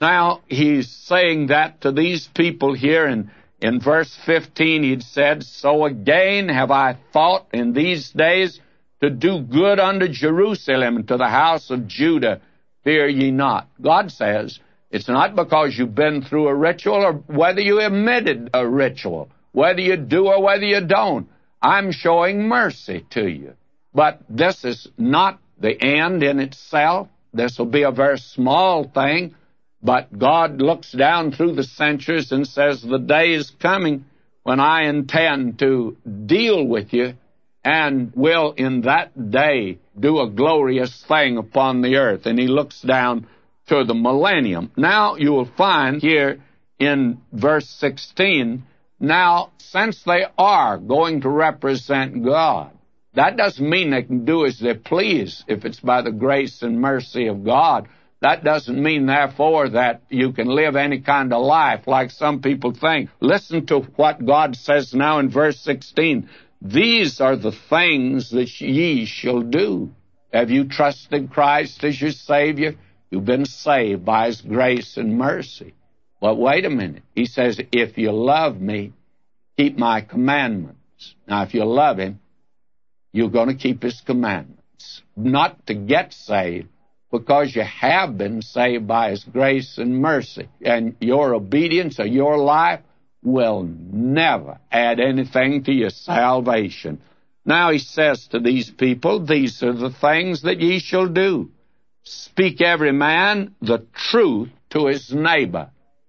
Now, he's saying that to these people here in verse 15. He'd said, "So again have I thought in these days to do good unto Jerusalem and to the house of Judah. Fear ye not." God says, it's not because you've been through a ritual or whether you omitted a ritual, whether you do or whether you don't. I'm showing mercy to you. But this is not the end in itself. This will be a very small thing. But God looks down through the centuries and says, the day is coming when I intend to deal with you and will in that day do a glorious thing upon the earth. And he looks down to the millennium. Now you will find here in verse 16, now since they are going to represent God, that doesn't mean they can do as they please if it's by the grace and mercy of God. That doesn't mean, therefore, that you can live any kind of life like some people think. Listen to what God says now in verse 16. These are the things that ye shall do. Have you trusted Christ as your Savior? You've been saved by His grace and mercy. But wait a minute. He says, if you love me, keep my commandments. Now, if you love Him, you're going to keep His commandments. Not to get saved, because you have been saved by His grace and mercy. And your obedience or your life will never add anything to your salvation. Now he says to these people, these are the things that ye shall do. Speak every man the truth to his neighbor.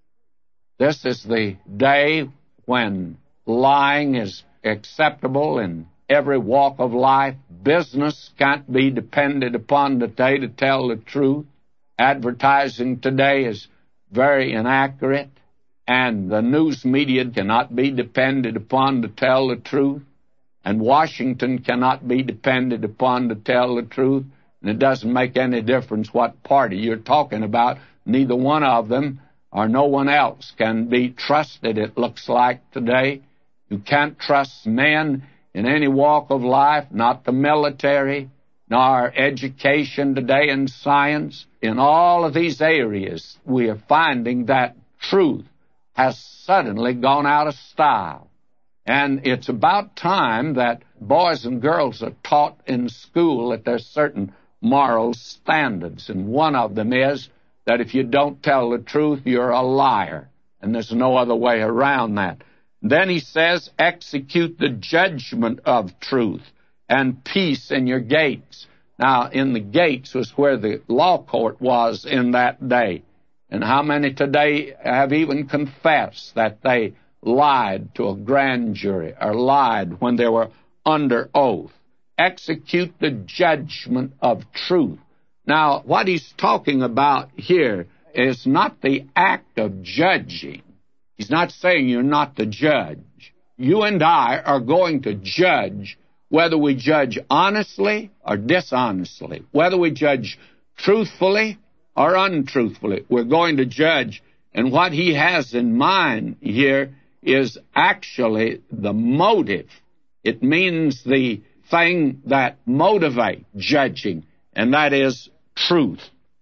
This is the day when lying is acceptable in every walk of life. Business can't be depended upon today to tell the truth. Advertising today is very inaccurate, and the news media cannot be depended upon to tell the truth, and Washington cannot be depended upon to tell the truth, and it doesn't make any difference what party you're talking about. Neither one of them or no one else can be trusted, it looks like today. You can't trust men in any walk of life, not the military, nor education today and science. In all of these areas, we are finding that truth has suddenly gone out of style. And it's about time that boys and girls are taught in school that there's certain moral standards. And one of them is that if you don't tell the truth, you're a liar. And there's no other way around that. Then he says, execute the judgment of truth and peace in your gates. Now, in the gates was where the law court was in that day. And how many today have even confessed that they lied to a grand jury or lied when they were under oath? Execute the judgment of truth. Now, what he's talking about here is not the act of judging. He's not saying you're not the judge. You and I are going to judge whether we judge honestly or dishonestly, whether we judge truthfully or untruthfully. We're going to judge, and what he has in mind here is actually the motive. It means the thing that motivates judging, and that is truth.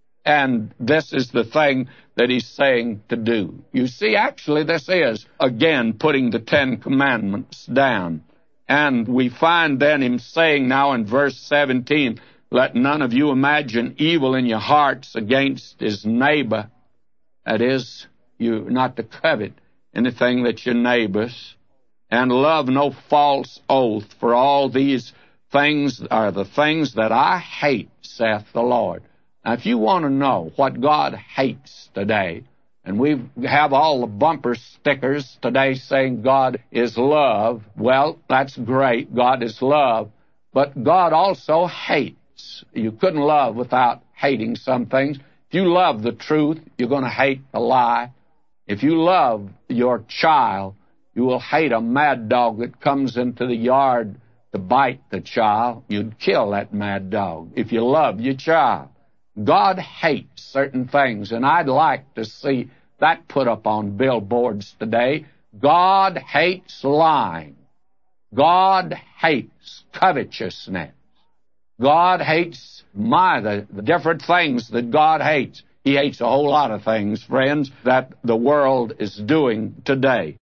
And this is the thing that he's saying to do. You see, actually, this is, again, putting the Ten Commandments down. And we find then him saying now in verse 17, let none of you imagine evil in your hearts against his neighbor. That is, you not to covet anything that's your neighbor's. And love no false oath, for all these things are the things that I hate, saith the Lord. Now, if you want to know what God hates today, and we have all the bumper stickers today saying God is love, well, that's great. God is love. But God also hates. You couldn't love without hating some things. If you love the truth, you're going to hate the lie. If you love your child, you will hate a mad dog that comes into the yard to bite the child. You'd kill that mad dog if you love your child. God hates certain things, and I'd like to see that put up on billboards today. God hates lying. God hates covetousness. God hates the different things that God hates. He hates a whole lot of things, friends, that the world is doing today.